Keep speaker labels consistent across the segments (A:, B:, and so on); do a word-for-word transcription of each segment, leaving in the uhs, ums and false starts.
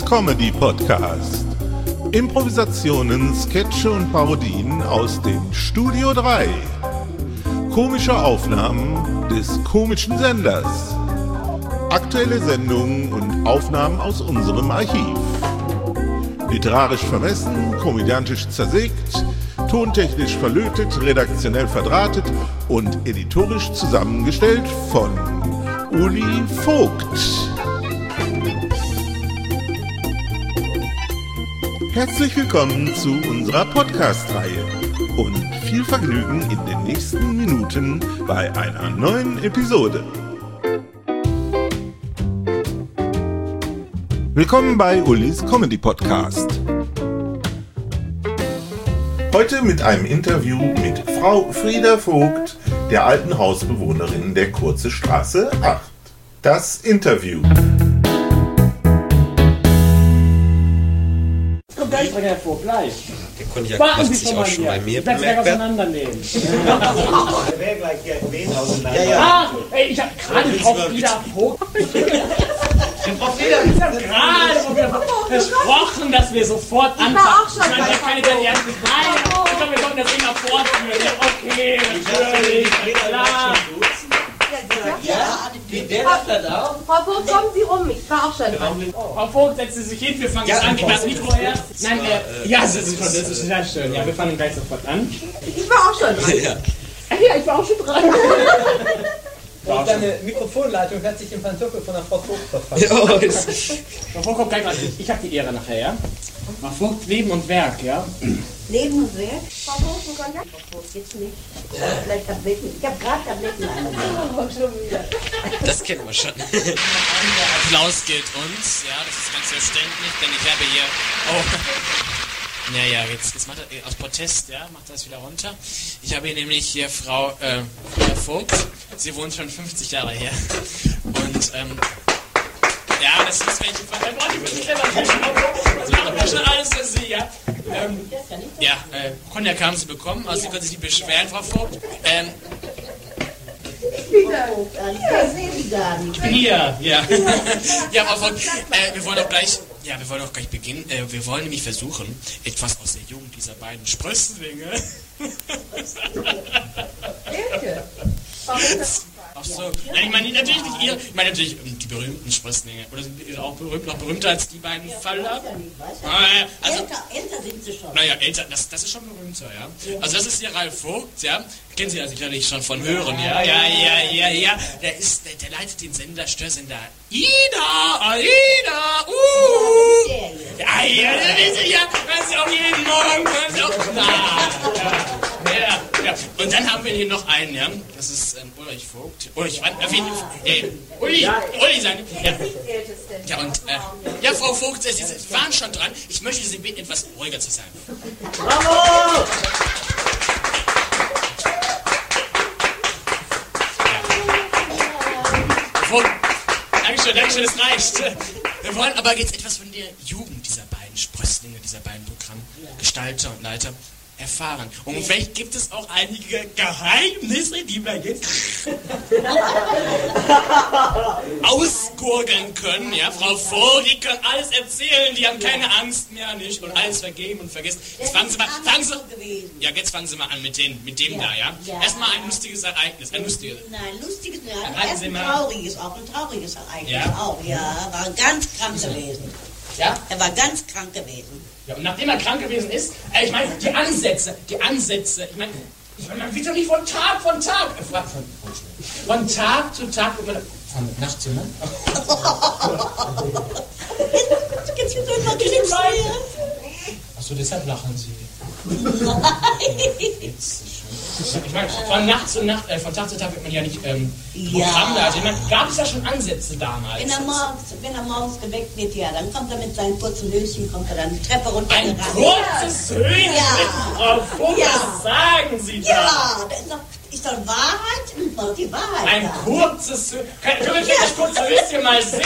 A: Comedy Podcast. Improvisationen, Sketche und Parodien aus dem Studio drei. Komische Aufnahmen des komischen Senders. Aktuelle Sendungen und Aufnahmen aus unserem Archiv. Literarisch vermessen, komödiantisch zersägt, tontechnisch verlötet, redaktionell verdrahtet und editorisch zusammengestellt von Uli Vogt. Herzlich willkommen zu unserer Podcast-Reihe und viel Vergnügen in den nächsten Minuten bei einer neuen Episode. Willkommen bei Ulis Comedy Podcast. Heute mit einem Interview mit Frau Frieda Vogt, der alten Hausbewohnerin der Kurze Straße acht. Das Interview.
B: Kommt gleich dran hervor, gleich.
C: Der Cognac
B: Warten
C: macht
B: Sie
C: sich
B: schon
C: auch
B: mal
C: schon
B: hier.
C: bei mir
B: Ich werde gleich
C: bemerkbar.
B: auseinandernehmen.
D: Der wäre gleich hier wen auseinander.
C: Ja, ja.
B: Ah, ey, ich hab gerade Frau Frieda Vogt. Frau Frieda, ich hab gerade Frau Frieda Vogt versprochen, dass wir sofort anfangen.
E: auch schon
B: Ich meine,
E: bei
B: das kann ich ja nicht. Nein, ich glaube, wir sollten das immer fortführen. Ja, okay, natürlich, klar.
D: Ja, der darf das auch.
E: Frau Vogt, kommen Sie rum, ich war auch schon dran.
B: Frau Vogt, setzen Sie sich hin, wir fangen jetzt an. Gib das Mikro her. Nein, äh, ja, das ist, schon, das ist sehr schön. Ja, wir fangen gleich sofort an.
E: Ich war auch schon dran.
C: Ja.
E: Ja, ich war auch schon dran.
D: Und deine Mikrofonleitung hat sich im Pantoffel von der Frau Vogt verfasst.
C: Ja, ist-
B: Frau Vogt kommt gleich mal. Ich habe die Ehre nachher, ja? Frau Vogt, Leben und Werk, ja?
E: Leben und Werk. Frau Vogt, wo kann ich? Frau Vogt, geht's nicht. Vielleicht Tabletten. Ich habe gerade Tabletten eingenommen. Schon wieder.
C: das kennen wir schon.
F: Applaus gilt uns, ja, das ist ganz verständlich, denn ich habe hier. Oh. Naja, jetzt, jetzt macht er aus Protest, ja, macht er das wieder runter. Ich habe hier nämlich hier Frau äh, Frau Vogt. Sie wohnt schon fünfzig Jahre her. Und, ähm, ja, das ist welche von der Braut, die muss ich selber fischen. Das macht doch schon alles für Sie, ja. Ähm, ja, äh, Cognac haben Sie bekommen, also Sie können sich nicht beschweren, Frau Vogt. Ähm,
E: Ich sehe Sie gar nicht.
F: Hier, ja. Ja, Frau Vogt, äh, wir wollen auch gleich, ja, wir wollen auch gleich beginnen. Äh, wir wollen nämlich versuchen, etwas aus der Jugend dieser beiden Sprösslinge.
E: Welche?
F: Ach so. Nein, ich meine natürlich nicht ihr, ich meine natürlich ähm, die berühmten Sprösslinge. Oder sind die auch berühmt, noch berühmter als die beiden Faller? Ah, ja, also,
E: Älter, älter sind Sie schon.
F: naja, älter, das, das ist schon berühmter, ja. Also das ist hier Ralf Vogt, ja. Kennen Sie ja sicherlich schon von Hören, ja. Ja, ja, ja, ja. Der ist, der, der leitet den Sender, Störsender Ida, Aida, uh. Ja, ja, das ist ja, das ist auch jeden Morgen, das ist auch, na, ja, ja, ja. Und dann haben wir hier noch einen, ja. Das ist ähm, Ulrich Vogt. Ulrich, wann, auf jeden Fall, äh, Uli, Uli sagen, ja. Ja, und, äh, ja, Frau Vogt, Sie, Sie waren schon dran. Ich möchte Sie bitten, etwas ruhiger zu sein.
D: Bravo!
F: Vogt, Dankeschön, Dankeschön, das reicht. Wir wollen aber jetzt etwas von der Jugend dieser beiden Sprösslinge, dieser beiden Programmgestalter und Leiter erfahren. Und vielleicht gibt es auch einige Geheimnisse, die wir jetzt ausgurgeln können. Ja, Frau Vogt, die können alles erzählen, die haben keine Angst mehr, nicht? Und alles vergeben und vergessen. Jetzt fangen Sie mal, fangen Sie, ja, jetzt fangen Sie mal an mit, den, mit dem da, ja? Erstmal ein lustiges Ereignis, ein lustiges.
E: Nein, lustiges, nein.
F: Reiten
E: Erst
F: Sie
E: ein
F: mal.
E: trauriges, auch ein trauriges Ereignis.
F: Ja?
E: Auch, ja. War ganz krank gewesen.
F: Ja?
E: Er war ganz krank gewesen.
F: Ja, und nachdem er krank gewesen ist, äh, ich meine, die Ansätze, die Ansätze, ich meine, ich meine, man wird doch nicht von Tag von Tag, äh, von, von Tag zu Tag, wird man, von Nacht zu Nacht.
E: Jetzt wird immer kritisiert.
F: Achso, deshalb lachen Sie. Jetzt, ich meine, von Nacht zu Nacht, äh, von Tag zu Tag wird man ja nicht ähm,
E: Ja.
F: Programm da. Also, ich meine, gab es ja schon Ansätze damals.
E: Wenn er, morgens, wenn er morgens geweckt wird, ja, dann kommt er mit seinen kurzen Höschen, kommt er dann die Treppe runter.
F: Ein kurzes Höschen,
E: Ja.
F: Frau Vogt,
E: Ja.
F: was sagen Sie da?
E: Ja, das ist doch, ist doch Wahrheit und noch die Wahrheit.
F: Ein
E: sagen.
F: kurzes Höschen. Können können wir das kurze Höschen mal sehen?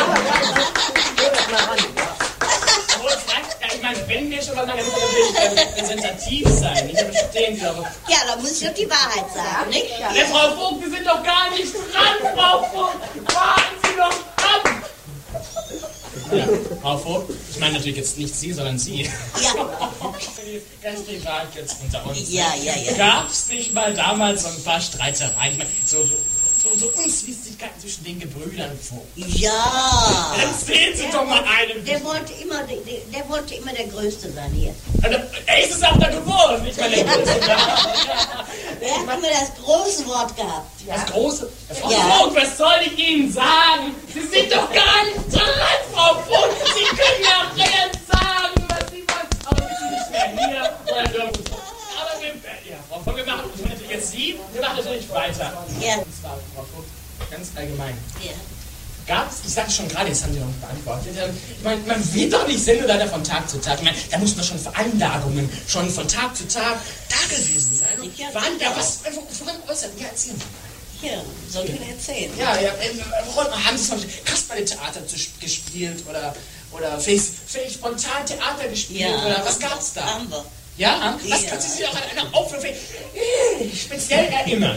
F: Ja, ich meine, wenn wir schon was sagen, dann müssen wir natürlich präsentativ sein. Nicht verstehen Sie doch.
E: Ja, da muss ich doch die Wahrheit sagen, nicht? Ja.
F: Ja, Frau Vogt, Sie sind doch gar nicht dran, Frau Vogt. Warten Sie doch ab. Ja, Frau Vogt, ich meine natürlich jetzt nicht Sie, sondern Sie.
E: Ja.
F: Ganz privat jetzt unter uns.
E: Ja, ja, ja.
F: Gab es nicht mal damals so ein paar Streitereien? Ich meine, so, so, so, so Unzwistigkeiten zwischen den Gebrüdern Vogt.
E: Ja.
F: Erzählen Sie doch mal einen.
E: Der wollte immer, der, der wollte immer der Größte sein hier.
F: Also, er ist es auch da geworden, nicht mal der Größte.
E: Er hat immer das große Wort gehabt.
F: Das große. Frau
E: Ja.
F: Vogt, was soll ich Ihnen sagen? Sie sind doch gar nicht dran, Frau Vogt. Sie können ja jetzt sagen, was Sie wollen. Aber Sie sind nicht mehr hier oder irgendwo. Aber wir, ja, Frau Vogt, wir machen das natürlich jetzt Sie. Wir machen natürlich weiter.
E: Ja.
F: Und zwar, Frau Vogt, ganz allgemein.
E: Ja.
F: Gab es, ich sagte schon gerade, das haben Sie noch nicht beantwortet, ich meine, man wird doch nicht Sendeleiter von Tag zu Tag. Ich meine, da muss man schon Veranlagungen schon von Tag zu Tag da gewesen sein. Und
E: Ja.
F: waren da was, woran äußern? Ja, erzählen Sie mal.
E: Ja, soll ich Ihnen erzählen?
F: Ja, ja, äh, haben Sie zum Beispiel Kasperle-Theater zu- gespielt oder, oder vielleicht vielleicht spontan Theater gespielt
E: Ja.
F: oder was gab's da?
E: Haben wir.
F: Ja? Was
E: Ja.
F: können Sie sich auch an einer Aufführung äh, speziell erinnern?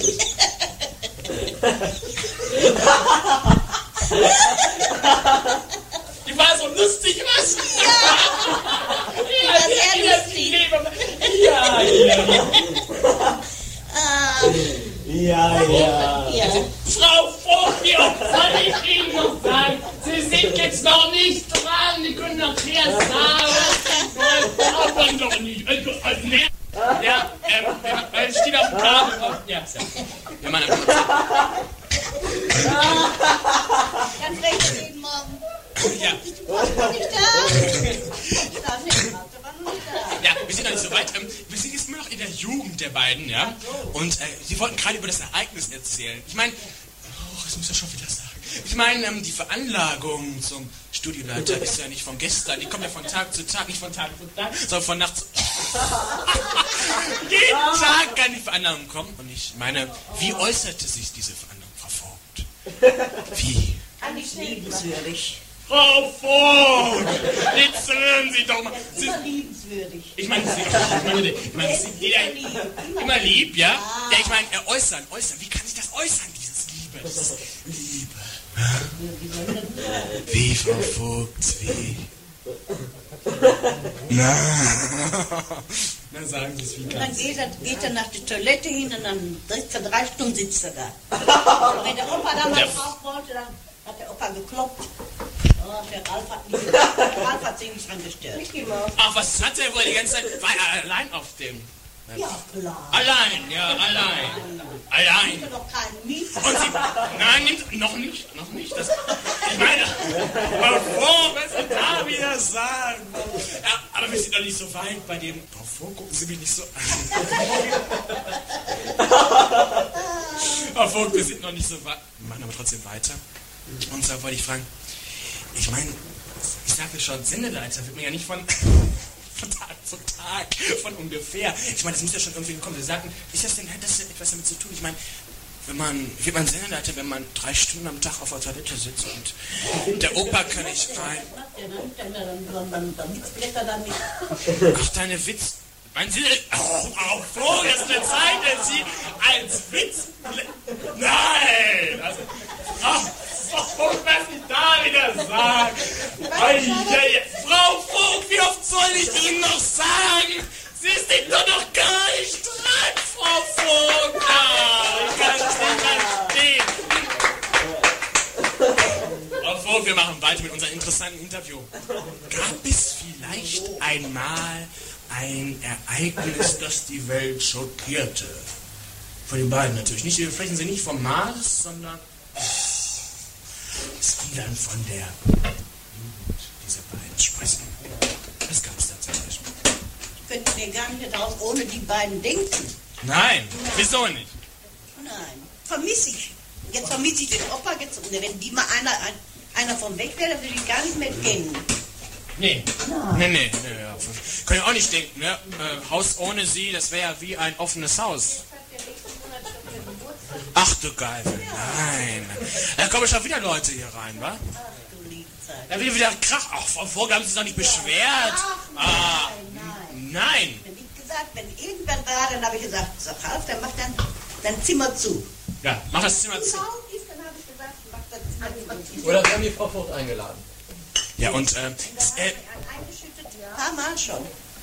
F: Die war so lustig, was? Ja!
E: war sehr lustig.
F: Ja, ja, ja.
E: Ah,
B: Ja, ja.
E: ja.
F: Frau Vogt, wie oft soll ich Ihnen noch sagen? Sie sind jetzt noch nicht dran, Sie können noch erst sagen. Aber noch nicht. Also, also, ne? Ja, ähm, ähm, steht auf dem Kabel. Oh, ja, ja. Ja, meine
E: Ganz recht jeden Morgen.
F: Ja.
E: Du warst noch nicht da. Ich darf nicht, du warst noch nicht da.
F: Ja, wir sind noch nicht so weit. Ähm, wir sind jetzt immer noch in der Jugend der beiden, ja? Und äh, sie wollten gerade über das Ereignis erzählen. Ich meine, oh, das muss ich schon wieder sagen. Ich meine, ähm, die Veranlagung zum Studioleiter ist ja nicht von gestern. Die kommt ja von Tag zu Tag, nicht von Tag zu Tag, sondern von Nacht zu... Jeden Tag kann die Veranlagung kommen. Und ich meine, wie äußerte sich diese Veranlagung, Frau Vogt? Wie?
E: Liebenswürdig.
F: Frau Vogt! Jetzt hören Sie doch mal. Sie,
E: Immer liebenswürdig.
F: Ich meine, Sie, ich meine, ich meine Sie, jeder, immer lieb, ja? Ja, ich meine, äh, äußern, äußern. Wie kann sich das äußern, dieses Liebe? Dieses Liebe. Wie, Frau Vogt, wie? Na, dann sagen Sie es, wie
E: Dann
F: kann's.
E: geht er, geht er nach der Toilette hin und dann sitzt er drei Stunden sitzt er da. Und wenn der Opa dann mal
F: Der-
E: drauf wollte, dann hat der Opa geklopft. Oh, der Ralf hat, nicht, der Ralf hat sich nicht dran gestört.
F: Ach, was hat er wohl die ganze Zeit? War er allein auf dem?
E: Ja, klar.
F: Allein, ja, allein.
E: Ich
F: Allein.
E: habe doch keinen Mieter.
F: Und Sie, nein, nimmt, noch nicht, noch nicht. Das, ich meine, Frau, was Sie da wieder sagen. Ja, aber wir sind doch nicht so weit bei dem. Frau Vogt, gucken Sie mich nicht so an. Frau Vogt, wir sind noch nicht so weit. Wir machen aber trotzdem weiter. Und zwar wollte ich fragen, ich meine, ich sagte schon, Sendeleiter wird mir ja nicht von, von Tag zu Tag, von ungefähr. Ich meine, das muss ja schon irgendwie kommen. Sie sagten, ist das denn, hat das denn etwas damit zu tun? Ich meine, wenn man, wird man Sendeleiter, wenn man drei Stunden am Tag auf der Toilette sitzt und der Opa kann nicht rein.
E: Ja, dann, dann, dann, dann, dann, dann Witzblätter dann nicht.
F: Ach, deine Witz... Meinen Sie, oh, auch froh, dass eine Zeit, dass Sie als Witz... Nein! Also, ach, Frau Vogt, was ich da wieder sage. Ei, ei, ei. Frau Vogt, wie oft soll ich Ihnen noch sagen? Sie sind doch noch gar nicht dran, Frau Vogt. Ah, ich kann es nicht verstehen. Frau Vogt, wir machen weiter mit unserem interessanten Interview. Gab es vielleicht einmal ein Ereignis, das die Welt schockierte? Von den beiden natürlich. Nicht, sprechen Sie nicht vom Mars, sondern es ging dann von der Jugend dieser beiden sprechen. Was gab es da zum Beispiel?
E: Ich könnte mir gar nicht daraus ohne die beiden denken.
F: Nein, wieso nicht?
E: Nein, vermisse ich. Jetzt vermisse ich den Opa. Jetzt, wenn die mal einer, ein, einer von weg wäre, dann würde ich gar nicht mehr kennen.
F: Nee. Nee, nee, nee. Ja. Können ja auch nicht denken, ne? Äh, Haus ohne sie, das wäre ja wie ein offenes Haus. Ach du Geifel, nein. Da kommen schon wieder Leute hier rein, wa?
E: Ach du liebe Zeit.
F: Da wird wieder Krach. Ach, Frau Vogt, haben Sie sich noch nicht beschwert? Ah,
E: Nein.
F: nein.
E: Wenn ich gesagt, wenn irgendwann war, dann habe ich gesagt, so Ralf, dann mach dann dein Zimmer zu.
F: Ja, mach das Zimmer zu.
E: Laut ist, dann habe ich gesagt, mach das Zimmer zu.
D: Oder wir haben die Frau Vogt eingeladen.
F: Ja, und, ähm, das, äh,
E: Ein paar Mal schon.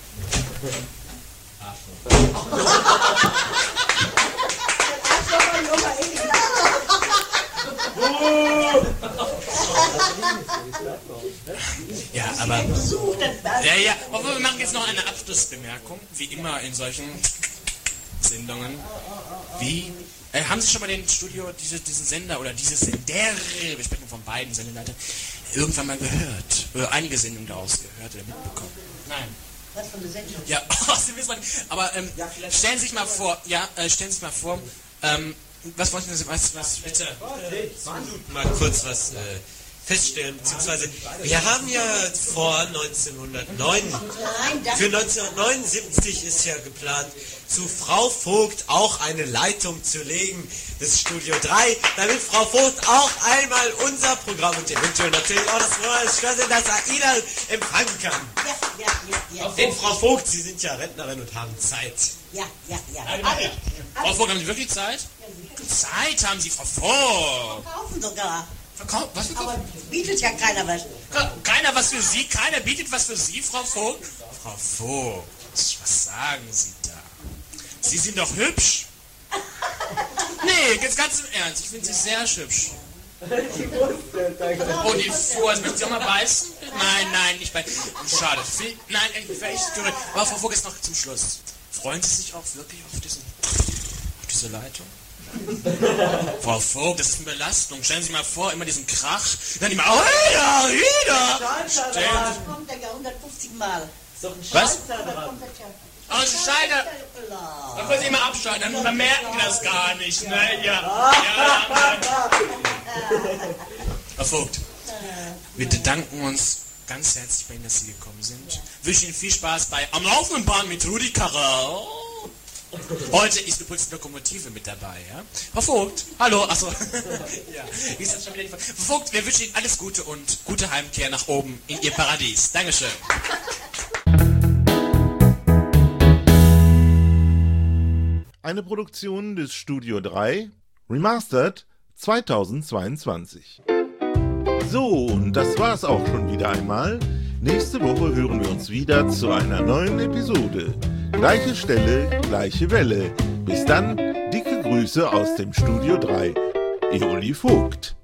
F: ja, aber, ja, ja, aber wir machen jetzt noch eine Abschlussbemerkung, wie immer in solchen Sendungen. Wie, äh, haben Sie schon mal den Studio, diese, diesen Sender oder diese Sender, wir sprechen von beiden Sendeleitern, irgendwann mal gehört? Oder einige Sendungen daraus gehört oder mitbekommen? Nein.
E: Was von der Sendung?
F: Ja, oh, Sie wissen nicht. Aber ähm, stellen Sie sich mal vor, ja, äh, stellen Sie sich mal vor, ähm, was wollten Sie, was, was, bitte?
C: Mal kurz was äh, feststellen, beziehungsweise wir haben ja vor neunzehnhundertneun, für neunzehnhundertneunundsiebzig ist ja geplant, zu Frau Vogt auch eine Leitung zu legen, das Studio drei, damit Frau Vogt auch einmal unser Programm und eventuell natürlich auch das Royal Störse, das AIDA empfangen kann.
E: Ja, ja, ja, ja.
C: Denn Frau Vogt, Sie sind ja Rentnerin und haben Zeit.
E: Ja, ja, ja.
F: Alle, Frau Vogt, haben Sie wirklich Zeit? Zeit haben Sie, Frau Vogt.
E: Verkaufen sogar.
F: Verkauf, was verkaufen?
E: Aber bietet ja keiner was.
F: Keiner was für Sie? Keiner bietet was für Sie, Frau Vogt? Frau Vogt, was sagen Sie da? Sie sind doch hübsch. Nee, jetzt ganz im Ernst, ich finde Sie sehr hübsch. Oh, die Fuhr, möchten Sie auch mal beißen? Nein, nein, nicht beißen. Schade. Nein, ich wäre echt gerührt. Aber Frau Vogt, jetzt noch zum Schluss. Freuen Sie sich auch wirklich auf, diesen, auf diese Leitung? Frau Vogt, das ist eine Belastung. Stellen Sie sich mal vor, immer diesen Krach. Dann immer, oh ja, wieder.
E: Das kommt ja hundertfünfzig Mal.
F: Was?
E: Da kommt das ja.
F: Oh, das ist Scheide. Dann können Sie immer abschalten, dann bemerken wir das gar nicht. Ne? Ja. Ja, ja. Frau Vogt, wir bedanken uns ganz herzlich bei Ihnen, dass Sie gekommen sind. Wünschen Ihnen viel Spaß bei Am laufenden Bahn mit Rudi Carrell. Heute ist übrigens die Lokomotive mit dabei, ja? Frau Vogt, hallo, achso. Ja, ist das schon wieder die Frau Vogt, wir wünschen Ihnen alles Gute und gute Heimkehr nach oben in Ihr Paradies. Dankeschön.
A: Eine Produktion des Studio drei, Remastered zweitausendzweiundzwanzig. So, und das war's auch schon wieder einmal. Nächste Woche hören wir uns wieder zu einer neuen Episode. Gleiche Stelle, gleiche Welle. Bis dann, dicke Grüße aus dem Studio drei. Eoli Vogt.